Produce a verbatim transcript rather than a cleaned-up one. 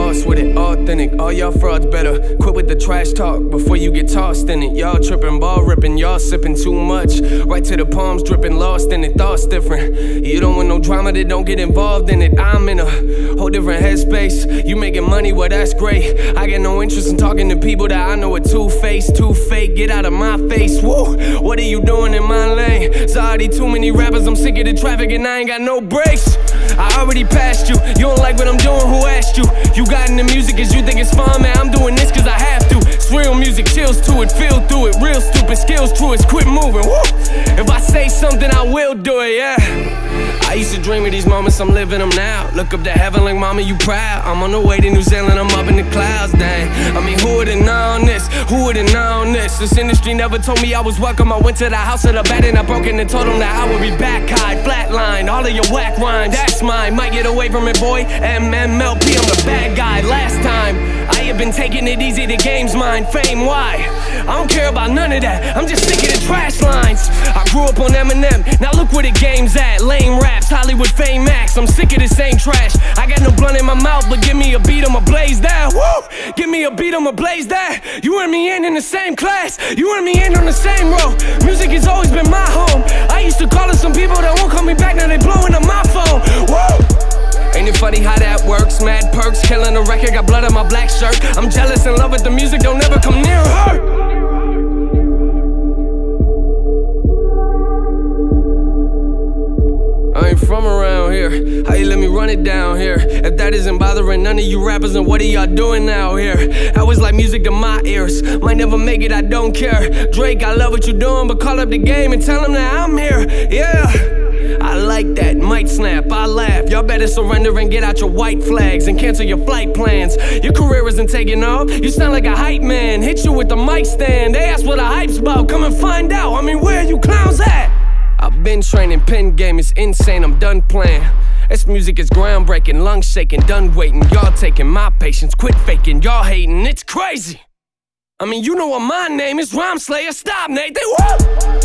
boss with it, authentic. All y'all frauds better quit with the trash talk before you get tossed in it. Y'all tripping, ball ripping, y'all sipping too much. Right to the palms dripping, lost in it, thoughts different. You don't want no drama, that don't get involved in it. I'm in a whole different headspace. You making money, well that's great. I get no interest in talking to people that I know are two-faced, too fake. Get out of my face, woo. What are you doing in my lane? There's already too many rappers, I'm sick of the traffic and I ain't got no brakes. I already passed you, you don't like what I'm doing, who asked you? You got into music cause you think it's fun, man, I'm doing this cause I have to. It's real music, chills to it, feel through it. Real stupid skills to it, quit moving, woo. If I say something, I will do it, yeah. I used to dream of these moments, I'm living them now. Look up to heaven like mama, you proud. I'm on the way to New Zealand, I'm up in the clouds, dang. I mean, who would've known this? Who would've known this? This industry never told me I was welcome. I went to the house of the bed and I broke in and told them that I would be back high, flatline. All of your whack rhymes, that's mine. Might get away from it, boy. M M L P, I'm the bad guy. Last time, I have been taking it easy, the game's mine. Fame, why? I don't care about none of that. I'm just sick of the trash lines. I grew up on Eminem, now look where the game's at. Lame raps, Hollywood fame max. I'm sick of the same trash. I got no blunt in my mouth, but give me a beat, I'ma blaze that. Woo! Give me a beat, I'ma blaze that. You and me in in the same class. You and me in on the same row. Music has always been my home. I used to call it some people that won't call me back, now they blowing up my phone. Woo! Ain't it funny how that works? Mad perks, killing the record, got blood on my black shirt. I'm jealous in love with the music, don't ever come near her. I ain't from around here, how you let me run it down here? If that isn't bothering none of you rappers, then what are y'all doing out here? I was like music to my ears, might never make it, I don't care. Drake, I love what you're doing, but call up the game and tell them that I'm here, yeah. I like that, might snap, I laugh. Y'all better surrender and get out your white flags and cancel your flight plans. Your career isn't taking off, you sound like a hype man. Hit you with the mic stand, they ask what a hype's about. Come and find out, I mean, where are you clowns at? I've been training, pen game is insane, I'm done playing. This music is groundbreaking, lungs shaking, done waiting. Y'all taking my patience, quit faking, y'all hating, it's crazy. I mean, you know what my name is, Rhyme Slayer, stop Nate, they whoop!